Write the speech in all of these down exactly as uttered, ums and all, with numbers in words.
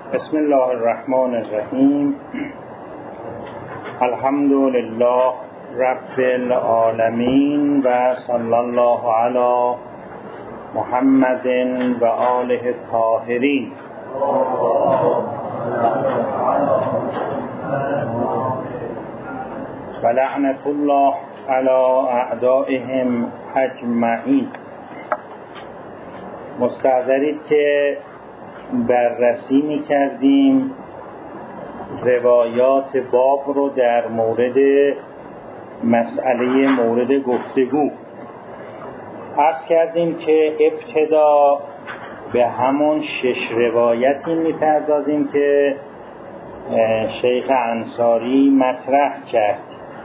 بسم الله الرحمن الرحیم. الحمد لله رب العالمین و صلی الله علی محمد و آله الطاهرین. و لعنت الله علی اعدائهم اجمعین. مستحضرید که بررسی می کردیم روایات باب رو در مورد مسئله مورد گفتگو. عرض کردیم که ابتدا به همون شش روایتی می پردازیم که شیخ انصاری مطرح کرد.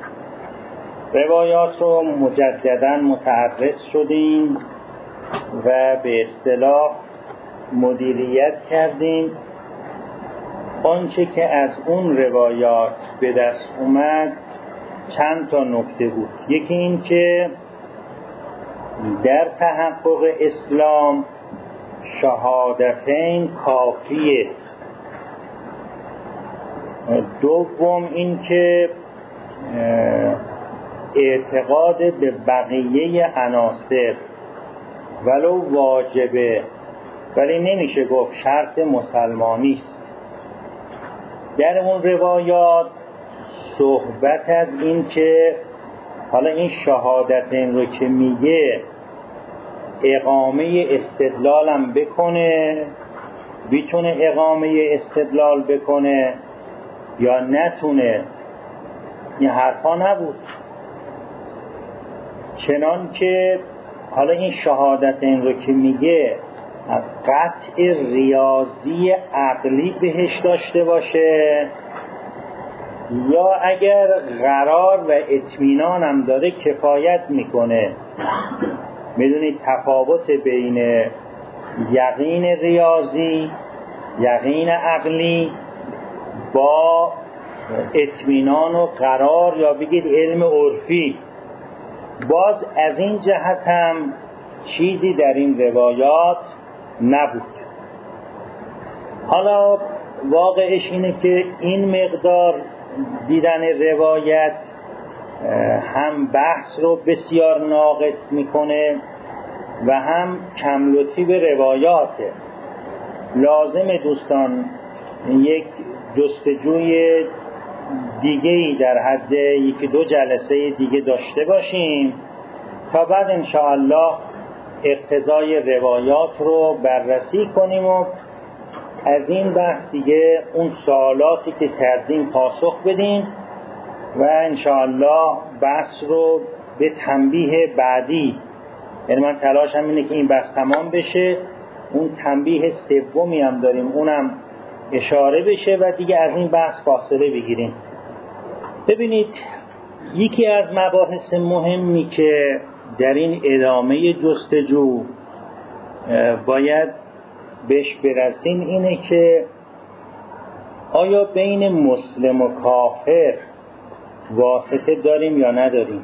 روایات رو مجددا متعرض شدیم و به اصطلاح مدیریت کردیم. آنچه که از اون روایات به دست اومد چند تا نکته بود. یکی این که در تحقق اسلام شهادتین کافیه. دوم این که اعتقاد به بقیه عناصر ولو واجبه ولی نمیشه گفت شرط مسلمانی است. در اون روایات صحبت از این که حالا این شهادتین رو که میگه اقامه استدلالم بکنه، بیتونه اقامه استدلال بکنه یا نتونه، این حرفا نبود. چنان که حالا این شهادتین رو که میگه قطع ریاضی عقلی بهش داشته باشه یا اگر قرار و اطمینان هم داره کفایت میکنه. میدونید تفاوت بین یقین ریاضی، یقین عقلی با اطمینان و قرار یا بگید علم عرفی. باز از این جهت هم چیزی در این روایات نبود. حالا واقعش اینه که این مقدار دیدن روایت هم بحث رو بسیار ناقص میکنه و هم کم لطفی به روایاته. لازم دوستان یک جستجوی دیگه‌ای در حد یکی دو جلسه دیگه داشته باشیم تا بعد انشاءالله اقتضای روایات رو بررسی کنیم و از این بحث دیگه اون سوالاتی که کردیم پاسخ بدیم و انشاءالله بحث رو به تنبیه بعدی، یعنی من تلاشم اینه که این بحث تمام بشه، اون تنبیه سومی هم داریم اونم اشاره بشه و دیگه از این بحث فاصله بگیریم. ببینید یکی از مباحث مهمی که در این ادامه جستجو باید بهش برسیم اینه که آیا بین مسلم و کافر واسطه داریم یا نداریم؟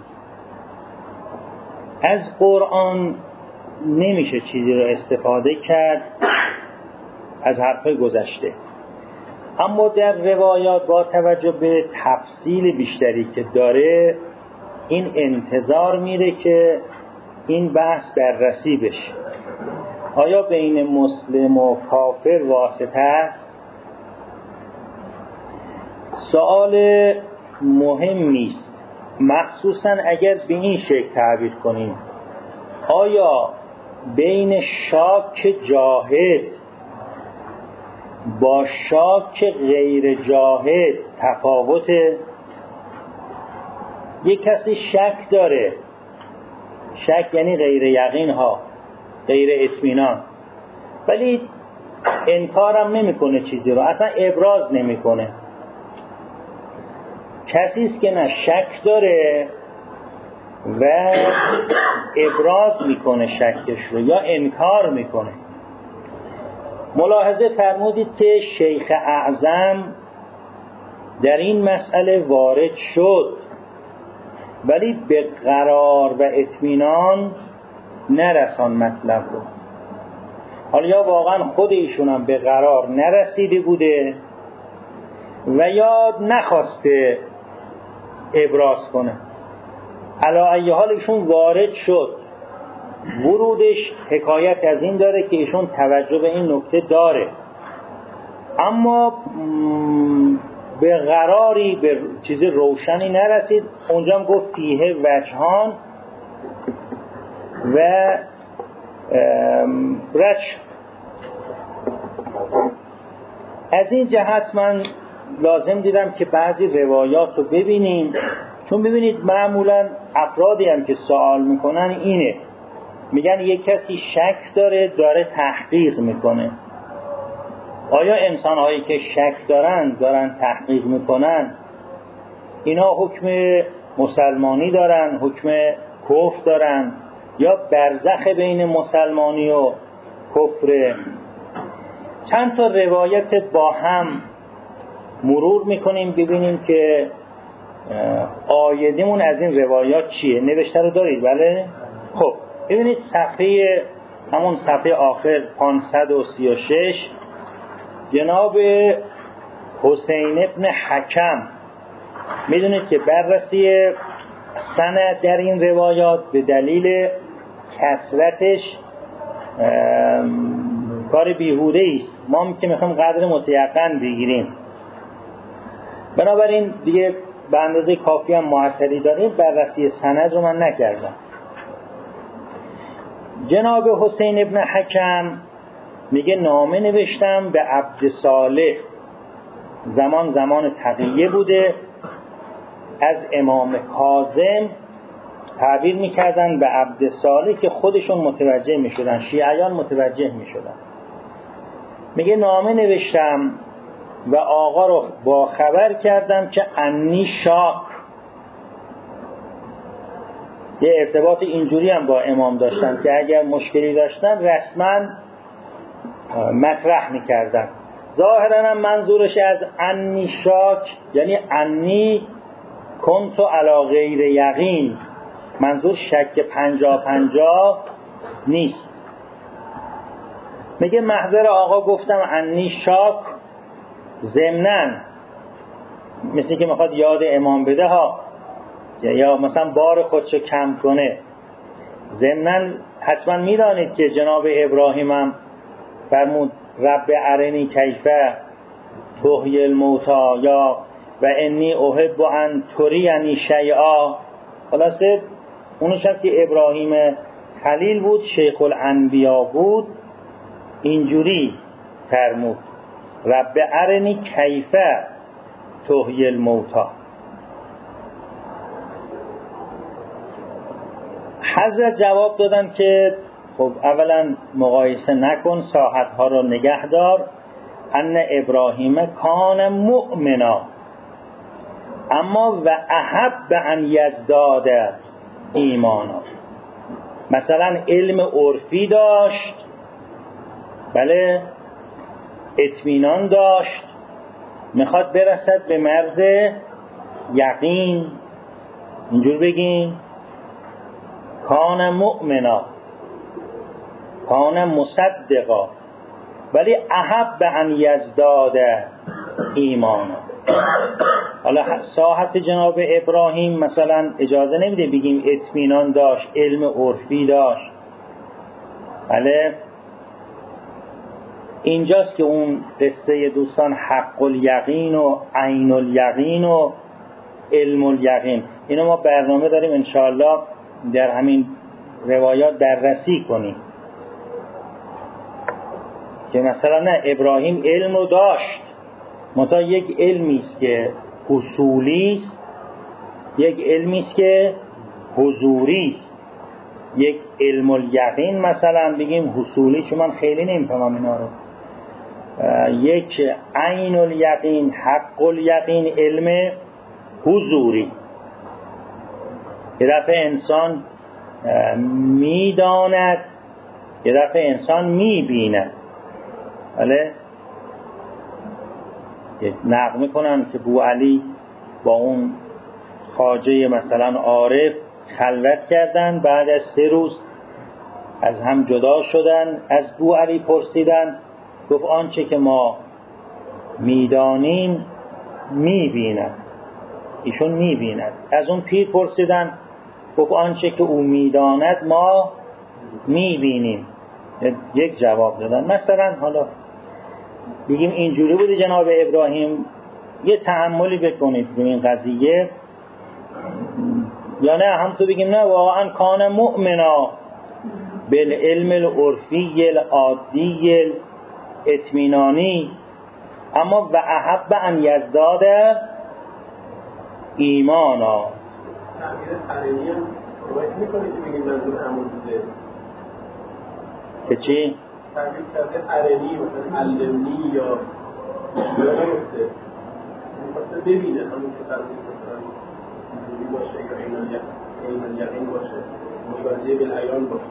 از قرآن نمیشه چیزی رو استفاده کرد از حرف گذشته، اما در روایات با توجه به تفصیل بیشتری که داره این انتظار میره که این بحث بررسی بشه. آیا بین مسلم و کافر واسطه است؟ سوال مهمی است، مخصوصا اگر به این شکل تعبیر کنیم آیا بین شاک جاهد با شاک غیر جاهد تفاوته؟ یک کسی شک داره، شک یعنی غیر یقین ها، غیر اطمینان، ولی انکارم نمیکنه چیزی رو، اصلا ابراز نمیکنه. کسی است که نه شک داره و ابراز میکنه شکش رو یا انکار میکنه. ملاحظه فرمودید که شیخ اعظم در این مسئله وارد شد ولی به قرار و اطمینان نرسان مطلب رو. حالا یا واقعا خود ایشون هم به قرار نرسیده بوده و یا نخواسته ابراز کنه. علی ای حال ایشون وارد شد. ورودش حکایت از این داره که ایشون توجه به این نکته داره، اما به قراری به چیز روشنی نرسید. اونجا هم گفت فیه وجهان و رچ. از این جهت من لازم دیدم که بعضی روایات رو ببینیم، چون ببینید معمولا افرادی هم که سوال میکنن اینه، میگن یک کسی شک داره داره تحقیق میکنه. آیا انسان‌هایی که شک دارن دارن تحقیق میکنن اینا حکم مسلمانی دارن، حکم کفر دارن، یا برزخ بین مسلمانی و کفر؟ چند تا روایت با هم مرور میکنیم ببینیم که آیدیمون از این روایات چیه. نوشته رو دارید؟ بله. خب ببینید صفحه، همون صفحه آخر پانصد و سی و شش، جناب حسین ابن حکم، میدونید که بررسی سند در این روایات به دلیل کثرتش کار بیهوده است. ما هم که میخوایم قدر متیقن بگیریم، بنابراین دیگه به اندازه کافی هم معطلی داریم، بررسی سند رو من نکردم. جناب حسین ابن حکم میگه نامه نوشتم به عبد صالح، زمان زمان تقیه بوده، از امام کاظم تعبیر میکردن به عبد صالح که خودشون متوجه میشدن، شیعیان متوجه میشدن. میگه نامه نوشتم و آقا رو با خبر کردم که انی شاک. یه ارتباط اینجوری هم با امام داشتن که اگر مشکلی داشتن رسما مطرح میکردن. ظاهرا هم منظورش از انی شاک یعنی انی کنتو علی غیر یقین، منظور شک پنجا پنجا نیست. میگه محضر آقا گفتم انی شاک، ضمناً مثل که میخواد یاد امام بده ها، یا مثلا بار خودشو کم کنه. ضمناً حتما میدانید که جناب ابراهیم هم فرمود رب ارنی کیفه تحیی الموتی، یا و انی احب ان ترینی شیئا. خلاصه اونش هم که ابراهیم خلیل بود، شیخ الانبیا بود، اینجوری فرمود رب ارنی کیفه تحیی الموتی. حضرت جواب دادن که خب اولا مقایسه نکن، ساحتها رو نگه دار. ان ابراهیم کان مؤمنا اما و احب ان یزداد ایمانا. مثلا علم عرفی داشت، بله، اطمینان داشت، میخواد برسد به مرز یقین، اینجور بگیم کان مؤمنا کان مصدقا، ولی احب ان یزداد ایمانا. حالا ساحت جناب ابراهیم مثلا اجازه نمیده بگیم اطمینان داشت، علم عرفی داشت، بله. اینجاست که اون قصه دوستان حق الیقین و عین الیقین و علم الیقین، اینو ما برنامه داریم انشاءالله در همین روایات بررسی کنیم که مثلا نه ابراهیم علم رو داشت، مثلا یک علمی است که اصولی است، یک علمی است که حضوری است. یک علم الیقین مثلا بگیم حصولی، چون من خیلی نمیفهمم اینا رو. یک عین الیقین، حق الیقین، علم حضوری. یه دفعه انسان میداند، یه دفعه انسان میبیند. بله، یک نقل میکنن که بو علی با اون خواجه مثلا عارف خلوت کردن، بعد از سه روز از هم جدا شدن. از بو علی پرسیدن، گفت آنچه که ما میدانیم میبیند. ایشون میبیند. از اون پیر پرسیدن، گفت آنچه که او میداند ما میبینیم. یک جواب دادن. مثلا حالا بگیم اینجوری بوده جناب ابراهیم، یه تأملی بکنید به این قضیه، یا نه هم تو بگیم نه واقعا کان مؤمنا بالعلم العرفی العادی الاطمینانی، اما و احب ان یزداد ایمانا. که چی؟ تعبیر کرده عربی مثلا علمنی یا نگفته میخواسته ببینه همون که تعبیر مثلا اینجوری باشه یا این یقین باشه مشاهده بالعیان باشه.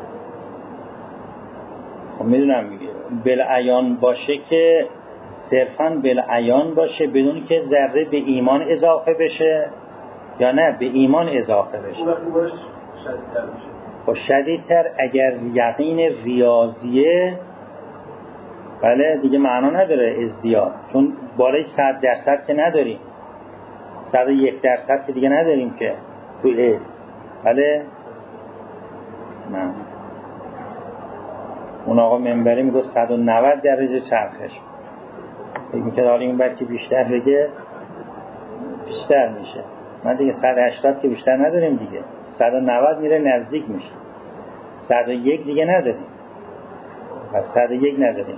خب میدونم میگه بالعیان باشه که صرفاً بالعیان باشه بدون که ذره به ایمان اضافه بشه، یا نه به ایمان اضافه بشه. اون وقتی باش شدیدتر میشه. خب شدیدتر اگر یقین ریاضیه بله دیگه معنا نداره ازدیاد، چون بالای صد درصد که نداریم، صد و یک درصد که دیگه نداریم که تو علم. بله نه اون آقا منبری میگه صد و نود درجه چرخش، فکر میکنه حالا این بلکه بیشتر بگه بیشتر میشه. من دیگه صد و هشتاد که بیشتر نداریم دیگه، صد و نود میره نزدیک میشه، صد و یک دیگه نداریم و صد و یک نداریم.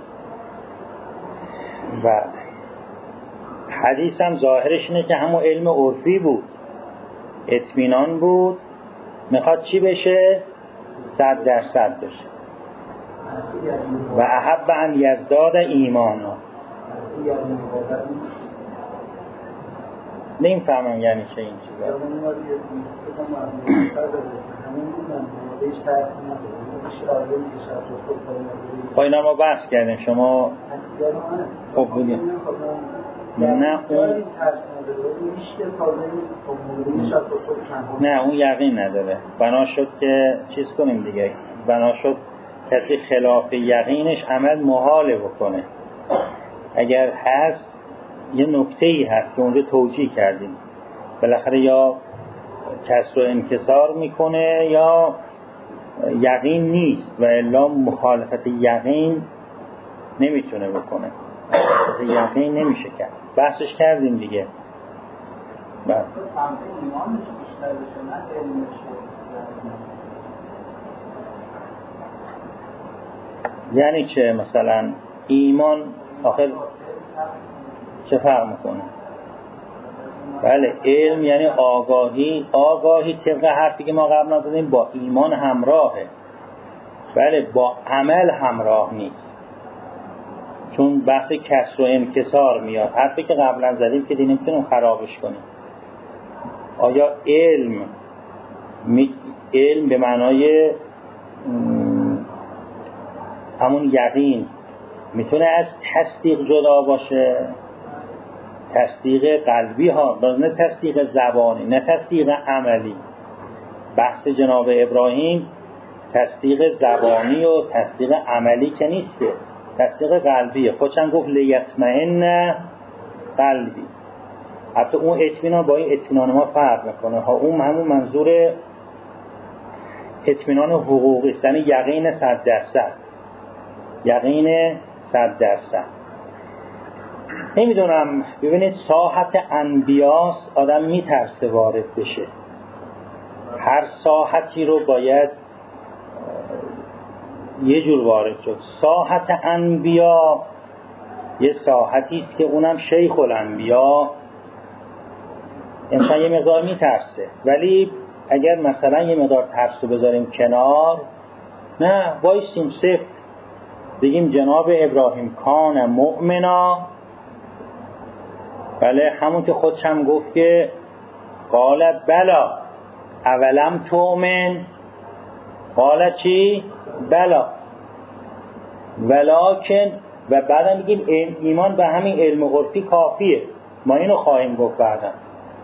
و حدیث هم ظاهرش اینه که همون علم عرفی بود، اطمینان بود، میخواد چی بشه؟ صد درصد بشه. و احب ان یزداد ایمانا. نمیفهمم یعنی چه این چیزا. خب اینا ما بحث کردیم، شما خب بودیم نه اون نه اون یقین نداره. بنا شد که چیز کنیم دیگه، بنا شد کسی خلاف یقینش عمل محاله بکنه. اگر هست یه نکته‌ای هست که اونجا توجیه کردیم، بالاخره یا کسر و انکسار میکنه یا یقین نیست و الا مخالفت یقین نمیتونه بکنه، مخالفت یقین نمیشه کرد. بحثش کردیم دیگه. بس یعنی چه؟ مثلا ایمان آخر چه فرق میکنه؟ بله علم یعنی آگاهی، آگاهی طبق حرفی که ما قبلا زدیم با ایمان همراهه، بله با عمل همراه نیست، چون بحث کسر و انکسار میاد. حرفی که قبلا زدیم که دیگه نمیتونیم خرابش کنیم. آیا علم می... علم به معنای همون یقین میتونه از تصدیق جدا باشه؟ تصدیق قلبی ها، نه تصدیق زبانی، نه تصدیق عملی. بحث جناب ابراهیم تصدیق زبانی و تصدیق عملی که نیست، که تصدیق قلبیه. خودشان گفت لیطمئن قلبی. حتی اون اطمینان با این اطمینان ما فرق میکنه ها. اون همون منظور اطمینان حقوقی است، یعنی یقین صد درصد، یقین صد درصد. نمیدونم، ببینید ساحت انبیاست، آدم میترسه وارد بشه. هر ساحتی رو باید یه جور وارد شد. ساحت انبیا یه ساحتی است که اونم شیخ الانبیا، انسان یه مقدار میترسه. ولی اگر مثلا یه مقدار ترس رو بذاریم کنار، نه وایسیم صفت بگیم جناب ابراهیم کان مؤمنا، بله همون که خودش هم گفت که قال بلا اولم تؤمن، قال چی؟ بلا ولکن، و بعدا میگیم ایمان به همین علم عرفی کافیه. ما اینو خواهیم گفت بعدا.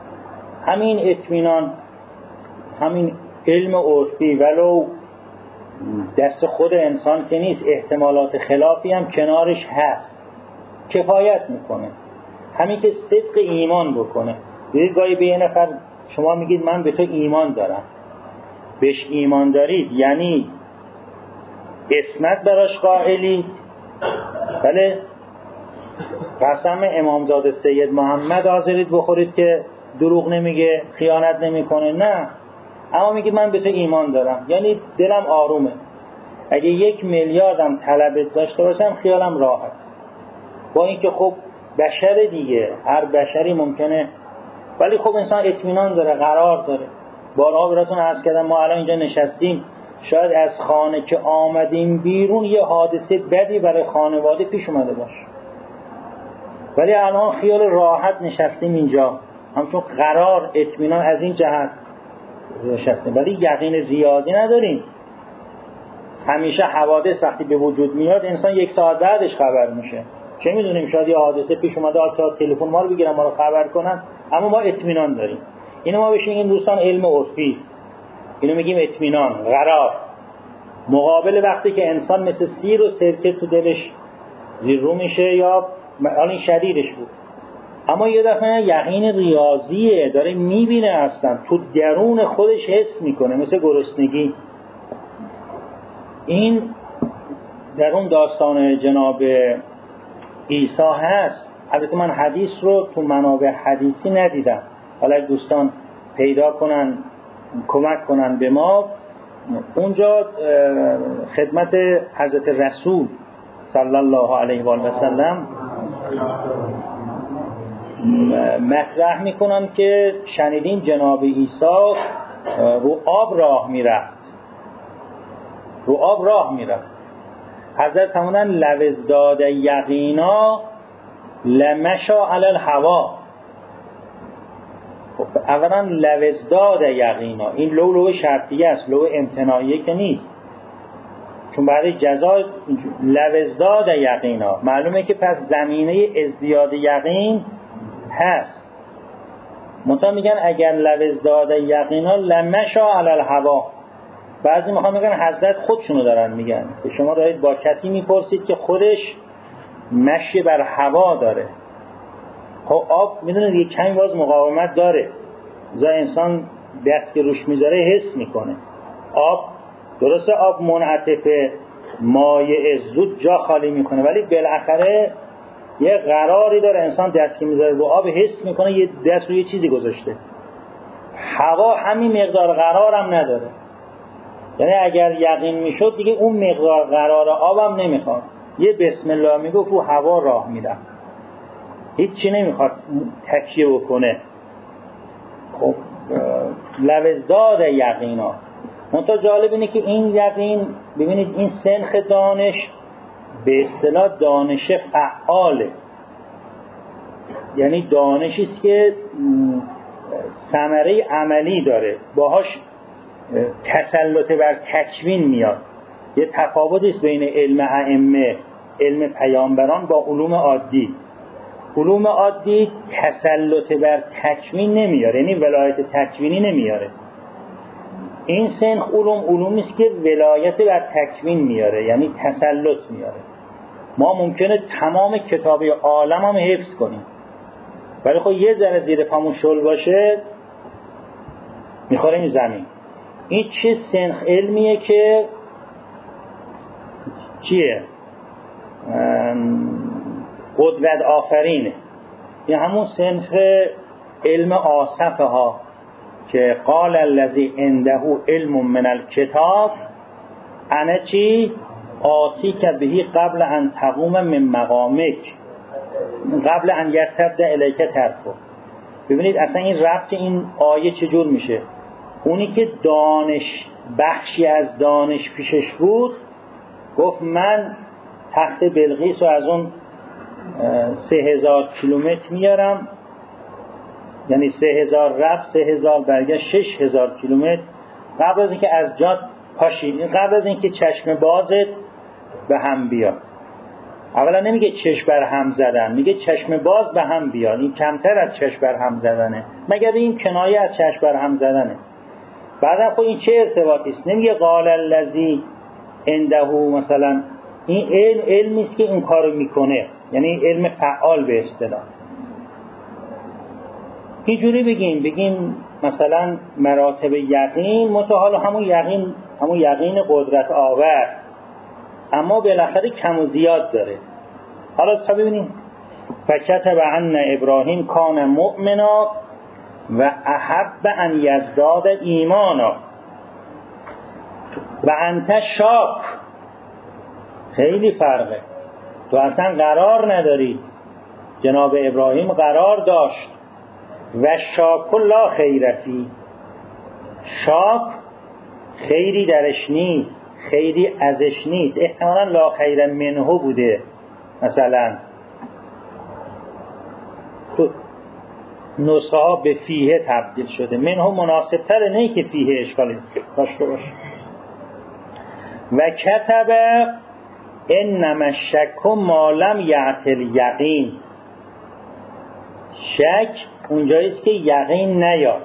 همین اطمینان، همین علم عرفی ولو دست خود انسان که نیست، احتمالات خلافی هم کنارش هست، کفایت میکنه. همین که صدق ایمان بکنه. دیدید گاهی به یه نفر شما میگید من به تو ایمان دارم، بهش ایمان دارید یعنی اسمت براش قائلید، بله قسم امامزاده سید محمد حاضرید بخورید که دروغ نمیگه، خیانت نمیکنه، نه، اما میگید من به تو ایمان دارم یعنی دلم آرومه. اگه یک میلیاردم طلبت داشته باشم خیالم راحت. با اینکه خب بشر دیگه، هر بشری ممکنه، ولی خب انسان اطمینان داره، قرار داره. بارها براتون عرض کردم ما الان اینجا نشستیم، شاید از خانه که آمدیم بیرون یه حادثه بدی برای خانواده پیش اومده باشه، ولی الان خیال راحت نشستیم اینجا، همچون قرار اطمینان از این جهت نشستیم، ولی یقین ریاضی نداریم. همیشه حوادث وقتی به وجود میاد انسان یک ساعت بعدش خبر میشه، چه میدونیم شاید یه حادثه پیش اومده تا تلفن ما رو بگیرن ما رو خبر کنن، اما ما اطمینان داریم. اینو ما بهش میگیم دوستان علم عرفی، اینو میگیم اطمینان، قرار. مقابل وقتی که انسان مثل سیر و سرکه تو دلش زیر رو میشه یا الان شدیدش بود، اما یه دفعه یقین ریاضیه، داره میبینه اصلا تو درون خودش حس میکنه، مثل گرسنگی. این در اون داستان جناب عیسی هست. البته من حدیث رو تو منابع حدیثی ندیدم، حالا دوستان پیدا کنن کمک کنن به ما. اونجا خدمت حضرت رسول صلی الله علیه و آله و سلم مطرح میکنن که شنیدیم جناب عیسی رو آب راه میرفت، رو آب راه میرفت. حضرت فرمودن لو ازداد یقینا لمشا علی الهوا. خب اولا لو ازداد یقینا، این لو لو شرطیه است، لو امتناعیه که نیست، چون بعد جزا لو ازداد یقینا معلومه که پس زمینه ازدیاد یقین هست. منتها میگن اگر لو ازداد یقینا لمشا علی الهوا. بعضی میخوان میگن حضرت خودشونو دارن میگن که شما دارید با کسی میپرسید که خودش مشی بر هوا داره. خب آب میدونید یک کمی باز مقاومت داره، زا انسان دست که روش میذاره حس میکنه. آب درسته آب منعطفه، مایع زود جا خالی میکنه، ولی بالاخره یه قراری داره، انسان دست که میذاره رو آب حس میکنه یه دست رو یه چیزی گذاشته. هوا همین مقدار قرار هم نداره، یعنی اگر یقین میشد دیگه اون مقدار قرار آبم نمیخواد، یه بسم الله میگفت و هوا راه میره، هیچی نمیخواد تکیه بکنه. خب لو ازداد یقینا. منتها جالب اینه که این یقین، ببینید این سنخ دانش به اصطلاح دانش فعاله، یعنی دانشی است که ثمره عملی داره، باهاش تسلط بر تکوین میاد. یه تفاوتی است بین علم ائمه، علم پیامبران با علوم عادی. علوم عادی تسلط بر تکوین نمیاره، یعنی ولایت تکوینی نمیاره. این سنخ علوم علومی است که ولایت بر تکوین میاره، یعنی تسلط میاره. ما ممکنه تمام کتاب عالم هم حفظ کنیم، ولی خب یه ذره زیر پامون شل باشه میخوریم زمین. این چه سنخ علمیه که چیه؟ قدرت آفرینه. این همون سنخ علم آصفه ها که قال الذی عنده علم من الکتاب انا چی؟ آتی که بهی قبل ان تقوم من مقامک قبل ان یرتد الیک طرفه. ببینید اصلا این ربط این آیه چجور میشه. اونی که دانش بخشی از دانش پیشش بود گفت من تخت بلقیس رو از اون سه هزار کیلومتر میارم، یعنی سه هزار رفت سه هزار برگشت شش هزار کیلومتر. قبل از اینکه از جاد پاشید، قبل از اینکه چشم بازت به هم بیاد. اولا نمیگه چشم بر هم زدن، میگه چشم باز به هم بیاد. این کمتر از چشم بر هم زدنه، مگر این کنایه از چشم بر هم زدنه. بعدا خب این چه ارتباطی است؟ نمیگه قال الذی عنده مثلا، این علم علمی است که این کارو میکنه، یعنی علم فعال به اصطلاح. اینجوری بگیم بگیم مثلا مراتب یقین متحال همون یقین همون یقین قدرت آور، اما بالاخره کم و زیاد داره. حالا تا ببینیم فکتب ان ابراهیم کان مؤمنا و احب ان یزداد ایمانا و انت شاک. خیلی فرقه. تو اصلا قرار نداری. جناب ابراهیم قرار داشت. و شاک لا خیرفی، شاک خیری درش نیست، خیری ازش نیست، احتمالا لا خیر منه بوده. مثلا تو نسخه ها به فیه تبدیل شده، منه مناسب تره، نه که فیه اشکالی داشته باشه. و کتب انما الشک ما لم یعت الیقین، شک اونجاییست که یقین نیاد.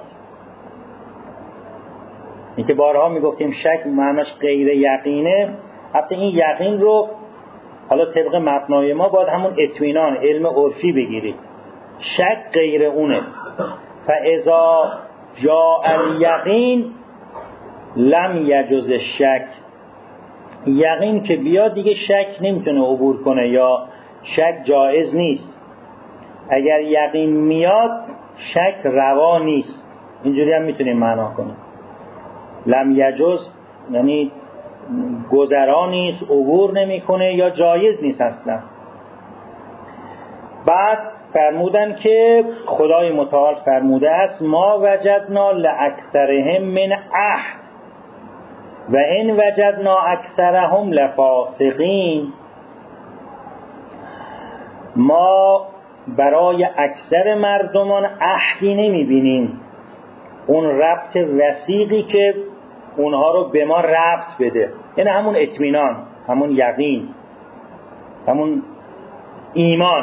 این که بارها میگفتیم شک معناش غیر یقینه، حتی این یقین رو حالا طبق مبنای ما باید همون اطمینان علم عرفی بگیرید. شک غیر اونه. فاذا جاء الیقین لم یجوز الشک، یقین که بیاد دیگه شک نمیتونه عبور کنه یا شک جایز نیست. اگر یقین میاد شک روا نیست. اینجوری هم میتونیم معنا کنیم. لم یجوز یعنی گذرا نیست، عبور نمیکنه یا جایز نیست اصلا. بعد فرمودن که خدای متعال فرموده است ما وجدنا لاکثرهم من عهد و ان وجدنا اکثرهم لفاسقین، ما برای اکثر مردمان عهدی نمیبینیم، اون ربط وثیقی که اونها رو به ما ربط بده، یعنی همون اطمینان، همون یقین، همون ایمان.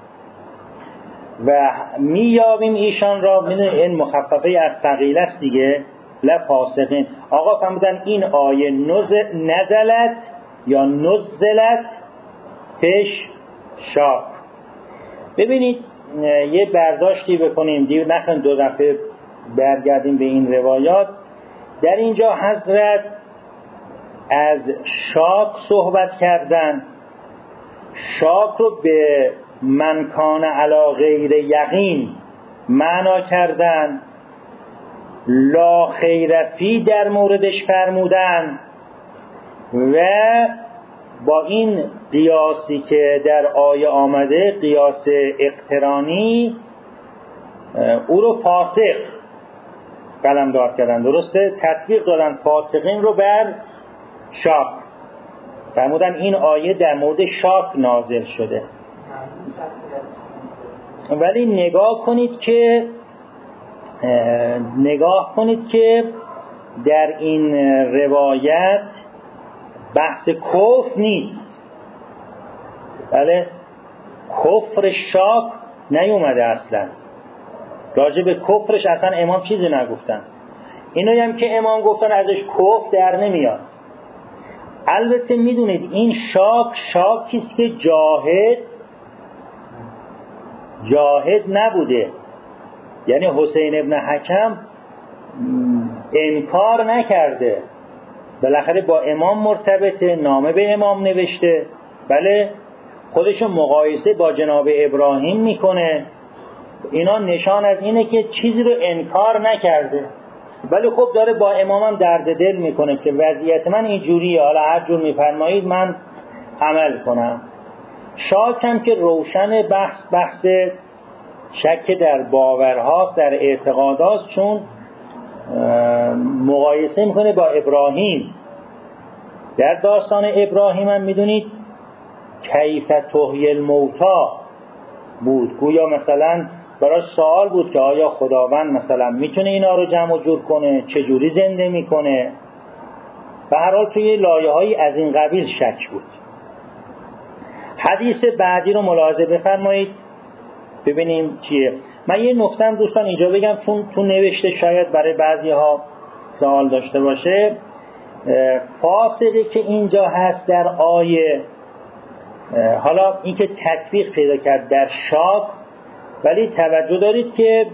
و میابیم ایشان را، میدونید این مخففه از ثقیل است دیگه، لفاسقین. آقا فرمودن این آیه نزلت یا نزلت پیش شاک. ببینید یه برداشتی بکنیم دیر نخواهیم دو دفعه برگردیم به این روایات. در اینجا حضرت از شاک صحبت کردن، شاک رو به من کان علی غیر یقین معنا کردن، لا خیرفی در موردش فرمودن و با این قیاسی که در آیه آمده، قیاس اقترانی، او رو فاسق قلمداد کردن. درسته؟ تطبیق دادن فاسقین رو بر شاک. فرمودن این آیه در مورد شاک نازل شده. ولی نگاه کنید که نگاه کنید که در این روایت بحث کفر نیست. بله، کفر شاک نیومده اصلا. راجع به کفرش اصلا امام چیزی نگفتن. اینایی هم که امام گفتن ازش کفر در نمیاد. البته میدونید این شاک شاکیست که جاهد جاهد نبوده. یعنی حسین ابن حکم انکار نکرده، بالاخره با امام مرتبطه، نامه به امام نوشته، بله، خودشو مقایسه با جناب ابراهیم میکنه. اینا نشان از اینه که چیزی رو انکار نکرده، ولی خب داره با امامم درد دل میکنه که وضعیت من اینجوریه، حالا هر جور میفرمایید من عمل کنم. شاکم که روشن بحث بحث شک در باورهاست، در اعتقاداست، چون مقایسه میکنه با ابراهیم. در داستان ابراهیم هم میدونید کیف تحیی الموتی بود، گویا مثلا برای سوال بود که آیا خداوند مثلا میتونه اینا رو جمع و جور کنه، چجوری زنده میکنه. به هر حال توی لایه هایی از این قبیل شک بود. حدیث بعدی رو ملاحظه بفرمایید ببینیم چیه. من یه نکته دوستان اینجا بگم چون تو نوشته شاید برای بعضی ها سوال داشته باشه. فاسقی که اینجا هست در آیه، حالا اینکه تطبیق پیدا کرد در شاک، ولی توجه دارید که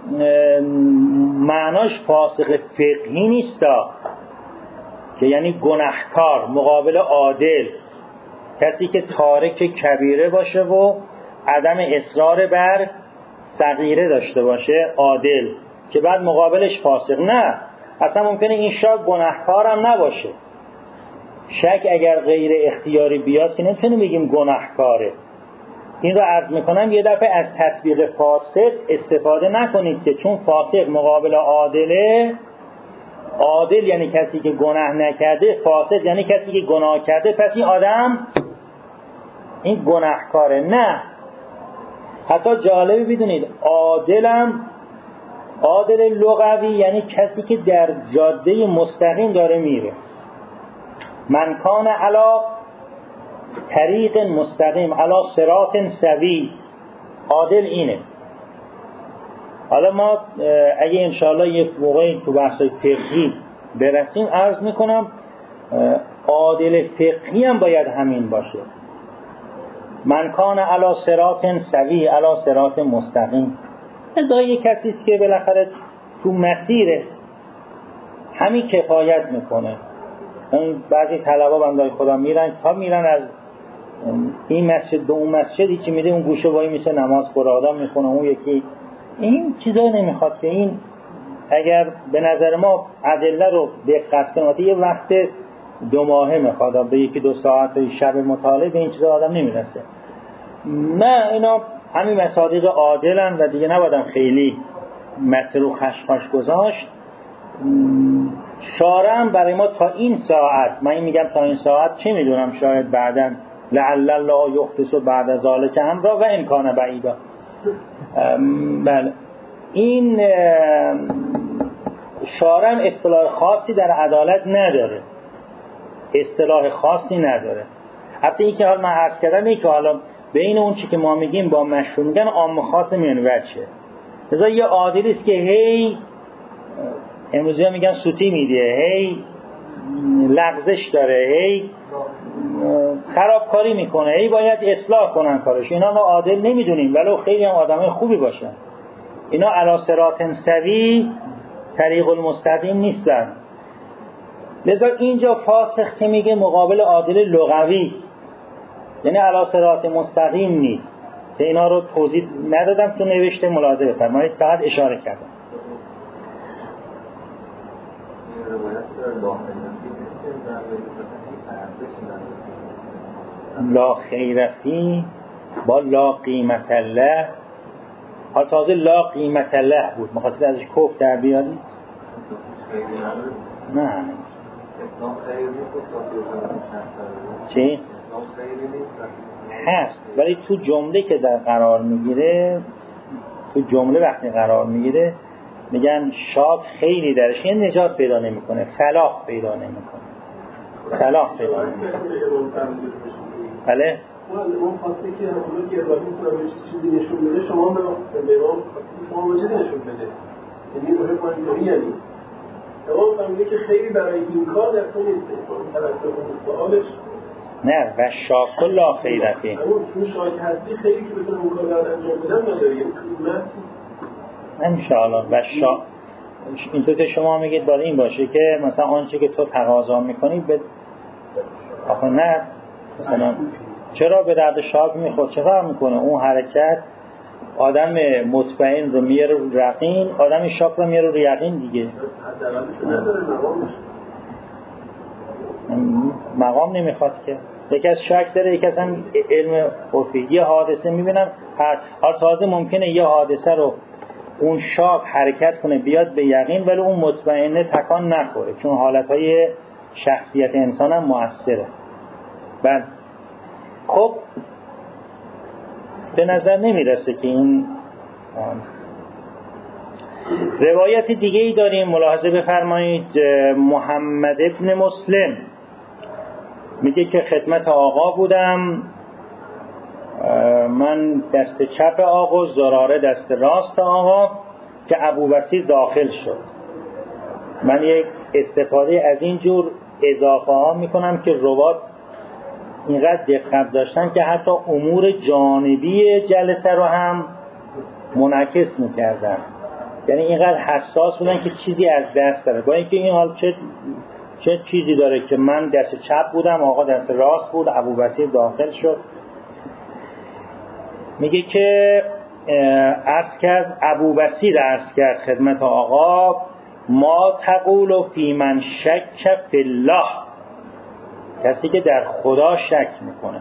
معناش فاسق فقهی نیستا که یعنی گناهکار مقابل عادل، کسی که تارک کبیره باشه و عدم اصرار بر صغیره داشته باشه، عادل، که بعد مقابلش فاسق. نه، اصلا ممکنه این شاک گناهکار هم نباشه. شک اگر غیر اختیاری بیاد که نمیتونیم بگیم گناهکاره. این رو عرض میکنم یه دفعه از تطبیق فاسق استفاده نکنید که چون فاسق مقابل عادله، عادل یعنی کسی که گناه نکرده، فاسق یعنی کسی که گناه کرده، پس این آدم این گناهکاره. نه، حتی جالبه بدونید عادلم، عادل لغوی یعنی کسی که در جاده مستقیم داره میره. من کان علی طریق مستقیم علی صراط سوی، عادل اینه. حالا ما اگه انشاءالله یک موقعی تو بحثای فقهی برسیم عرض میکنم عادل فقهی هم باید همین باشه. من کان علی صراط سوی علی صراط مستقیم، ازای یک کسی است که بالاخره تو مسیره، همین کفایت میکنه. این بعضی طلبا بندای خدا میرن تا میرن از این مسجد به اون مسجدی که میره اون گوشه وای میشه نماز قرآن میخونه، اون یکی این چیزا نمیخواد که این اگر به نظر ما ادله رو دقت کنیم یه وقت دو ماهه میخواد، به یکی دو ساعت شب مطالعه به این چیزا آدم نمیرسه. نه، اینا همین مصادیق عادلن و دیگه نبادم خیلی متن رو خشخاش گذاشت. شارع برای ما تا این ساعت، من میگم تا این ساعت، چه میدونم شاید بعداً لعل الله یحدث بعد ذلک امرا و امکان بعیدا. بله، این شارع اصطلاح خاصی در عدالت نداره، اصطلاح خاصی نداره. حتی این که حالا من عرض کردم این که حالا بین اون چی که ما میگیم با مشروع میگن عام خاص میان وجه. لذا یه عادلی است که هی امروزی ها میگن سوتی میده، هی لغزش داره، هی خرابکاری میکنه، هی باید اصلاح کنن کارش. اینا ما عادل نمیدونیم ولو خیلی هم آدمای خوبی باشن. اینا علی صراط سوی طریق المستقیم نیستن. لذا اینجا فاسق که میگه مقابل عادل لغوی است، یعنی علی صراط مستقیم نیست. که اینا رو توضیح ندادم تو نوشته، ملاحظه بفرمایید، فقط اشاره کردم. لا خیر فی با لا قیمت الله، حال تازه لا قیمت الله بود، مخواستید ازش کف در بیارید؟ نه چی؟ هست، ولی تو جمله که در قرار میگیره، تو جمله وقتی قرار میگیره میگن شاک خیلی درش، یعنی نجات پیدا نمیکنه، فلاح پیدا نمیکنه، فلاح پیدا نمیکنه. بله؟ اون خواسته که همونو که ارائه میکنم چیزی نشون بده، شما به امام شما وجود نشون بده، یعنی مهم مانیتوری یعنی امام فهمیده که خیلی برای این کار در تو نیست، طرف سوالش نه و شاک لا خیر فی، اون شاک هستی خیلی که بتونه اون کار رو انجام بدن نداری، یعنی انشاءالله. و شا... اینطور که شما میگید باید این باشه که مثلا آنچه که تو تقاضا میکنی به آخه نه، مثلا چرا به درد شاک میخورد، چه فرق میکنه اون حرکت؟ آدم مطمئن رو میاره رو یقین، آدم شاک رو میاره رو یقین دیگه. مقام نمیخواد که یکی از شک داره، یکی از هم علم عرفی. یه حادثه میبینم هر تازه ممکنه یه حادثه رو اون شاک حرکت کنه بیاد به یقین، ولی اون مطمئنه تکان نخوره، چون حالتهای شخصیت انسان هم مؤثره. بعد خب به نظر نمیرسه که این روایت دیگه ای داریم، ملاحظه بفرمایید. محمد ابن مسلم میگه که خدمت آقا بودم، من دست چپ آقا، زراره دست راست آقا، که ابوبصیر داخل شد. من یک استفاده از این جور اضافه ها میکنم که روات اینقدر دقت داشتن که حتی امور جانبی جلسه رو هم منعکس میکردن، یعنی اینقدر حساس بودن که چیزی از دست داره، با اینکه این حال چه چه چیزی داره که من دست چپ بودم آقا دست راست بود، ابوبصیر داخل شد. میگه که عرض کرد ابوبصیر عرض کرد خدمت آقا ما تقول فی من شک فی الله، کسی که در خدا شک میکنه.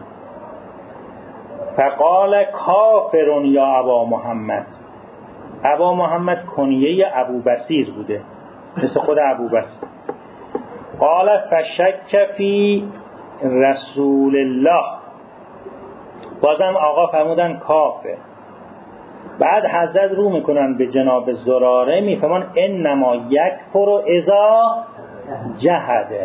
فقال کافر یا ابا محمد، ابا محمد کنیه ابوبصیر بوده مثل خود ابوبصیر. قال فشک فی رسول الله، بازم آقا فرمودن کافر. بعد حضرت رو میکنن به جناب زراره میفهمن انما یکفر اذا جهده،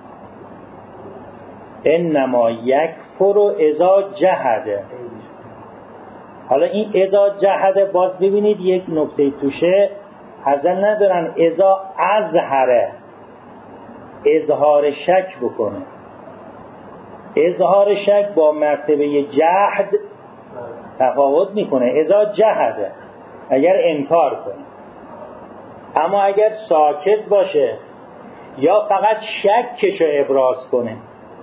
انما یکفر اذا جهده. حالا این اذا جهده باز ببینید یک نکته توشه، حضرت ندارن اذا اظهره اظهار شک بکنه، اظهار شک با مرتبه جهد تفاوت میکنه. اذا جهده اگر انکار کنه، اما اگر ساکت باشه یا فقط شکشو ابراز کنه،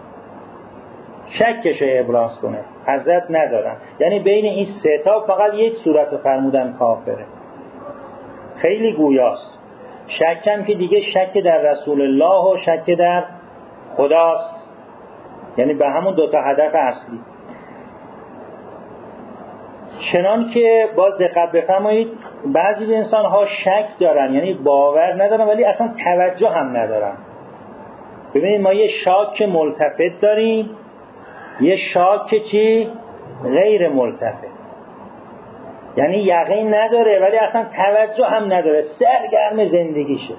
شکشو ابراز کنه حضرت ندارن. یعنی بین این سه تا فقط یک صورت فرمودن کافره، خیلی گویاست. شکم که دیگه شک در رسول الله و شک در خداست، یعنی به همون دو تا هدف اصلی. چنان که باز دقت بفرمایید بعضی انسان ها شک دارن، یعنی باور ندارن ولی اصلا توجه هم ندارن. ببینید ما یه شاک ملتفت داریم، یه شاک چی؟ غیر ملتفت، یعنی یقین نداره ولی اصلا توجه هم نداره، سرگرم زندگیشه.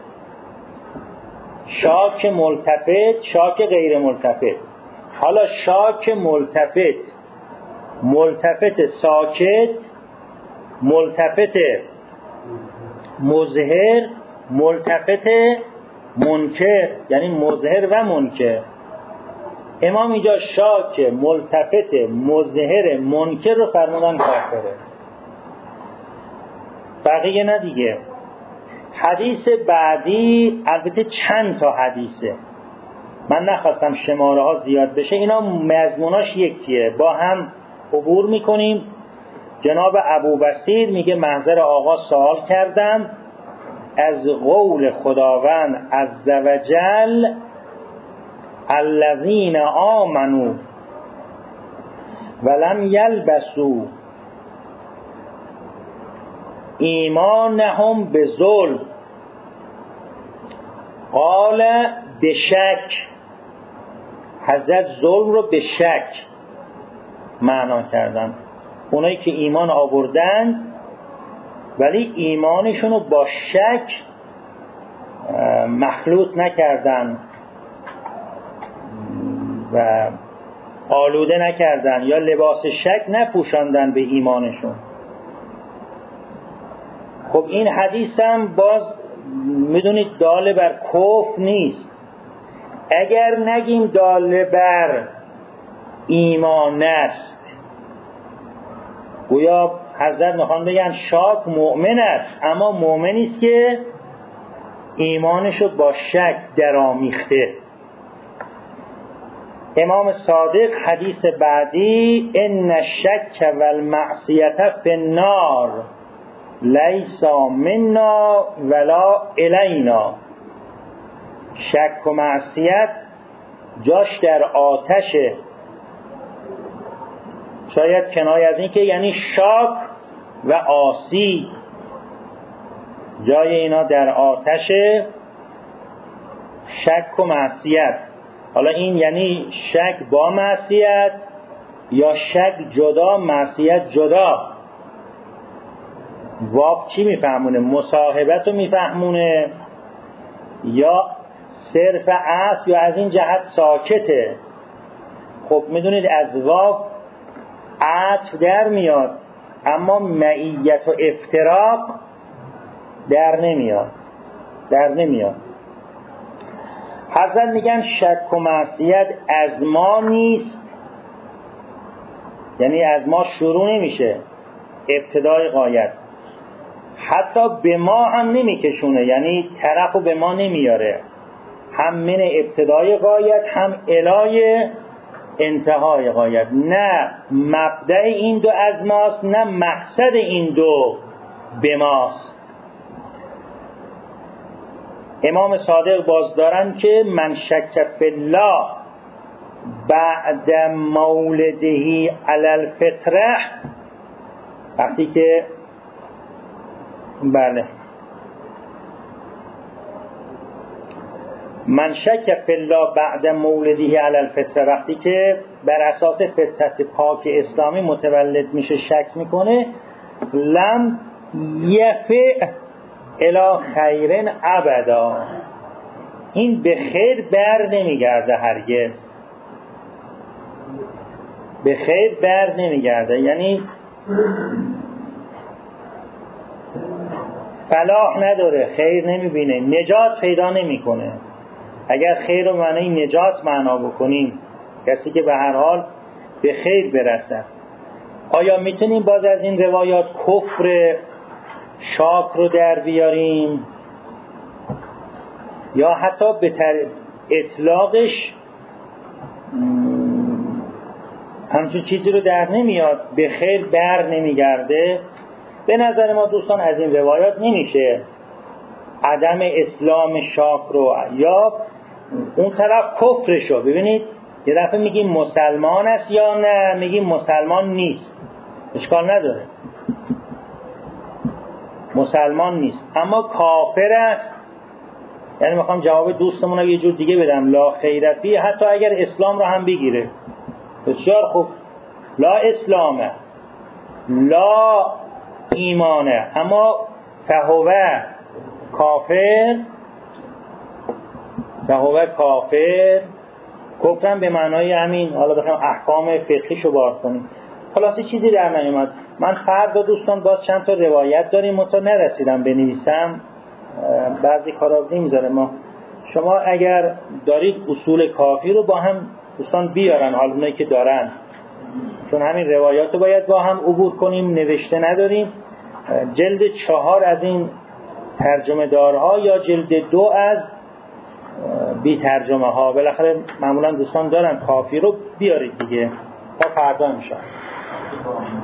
شاک ملتفت، شاک غیر ملتفت. حالا شاک ملتفت، ملتفت ساکت، ملتفت مظهر، ملتفت منکر، یعنی مظهر و منکر. امام اینجا شاک ملتفت مظهر منکر رو فرمودن کافره، بقیه نه دیگه. حدیث بعدی البته چند تا حدیثه، من نخواستم شماره ها زیاد بشه، اینا مضموناش یکیه، با هم عبور میکنیم. جناب ابوبصیر میگه محضر آقا سوال کردم از قول خداوند عزوجل الذین آمنوا ولم یلبسوا ایمانهم به ظلم، قال به شک. حضرت ظلم رو به شک معنا کردن. اونایی که ایمان آوردن ولی ایمانشون رو با شک مخلوط نکردن و آلوده نکردن یا لباس شک نپوشاندن به ایمانشون. خب این حدیث هم باز میدونید داله بر کفر نیست. اگر نگیم داله بر ایمان است، گویا حضرت میخوان بگن شاک مؤمن است اما مؤمنی است که ایمانشو با شک درآمیخته. امام صادق حدیث بعدی ان الشک والمعصیة فی النار لیس منا ولا الینا، شک و معصیت جاش در آتشه. شاید کنایه از این که یعنی شاک و عاصی جای اینا در آتشه، شک و معصیت. حالا این یعنی شک با معصیت یا شک جدا معصیت جدا؟ واو چی میفهمونه؟ مصاحبت رو میفهمونه یا صرف عطف یا از این جهت ساکته؟ خب میدونید از واو عطف در میاد اما معیت و افتراق در نمیاد در نمیاد حضرت میگن شک و معصیت از ما نیست، یعنی از ما شروع نمیشه، ابتدای غایت، حتی به ما هم نمیکشونه، یعنی طرفو به ما نمیاره، هم من ابتدای غایت هم الای انتهای غایت. نه مبدأ این دو از ماست، نه مقصد این دو به ماست. امام صادق باز دارن که من شک فی الله بعد مولدهی علی الفطره، وقتی که بله من شک فی الله بعد مولدهی علی الفطره، وقتی که بر اساس فطرت پاک اسلامی متولد میشه شک میکنه، لم یفع الی خیرن ابدا، این به خیر بر نمیگرده، هرگز به خیر بر نمیگرده، یعنی فلاح نداره، خیر نمیبینه، نجات پیدا نمیکنه. اگر خیر رو معنی نجات معنا بکنیم، کسی که به هر حال به خیر برسه. آیا میتونیم باز از این روایات کفر شاک رو در بیاریم یا حتی به تر اطلاقش همچون چیزی رو در نمیاد، به خیر بر نمیگرده؟ به نظر ما دوستان از این روایات نمیشه عدم اسلام شاک رو یا اون طرف کفرش رو. ببینید یه دفعه میگیم مسلمان است یا نه میگیم مسلمان نیست، اشکال نداره، مسلمان نیست اما کافر است. یعنی میخوام جواب دوستمون رو یه جور دیگه بدم، لا خیرفی، حتی اگر اسلام رو هم بگیره بسیار خوب، لا اسلامه لا ایمانه اما فهوه کافر، فهوه کافر، کفرم به معنای همین، حالا بخوایم احکام فقهیشو باز کنیم. خلاصه چیزی در نیومد. من فردا دوستان باز چند تا روایت داریم، منتها نرسیدم بنویسم، بعضی کارا نمیذاره. ما شما اگر دارید اصول کافی رو با هم دوستان بیارن، حالا اونایی که دارن، چون همین روایات رو باید با هم عبور کنیم، نوشته نداریم. جلد چهار از این ترجمه دارها یا جلد دو از بی ترجمه ها، بالاخره معمولا دوستان دارن کافی رو بیارید دیگه تا فردا میشه.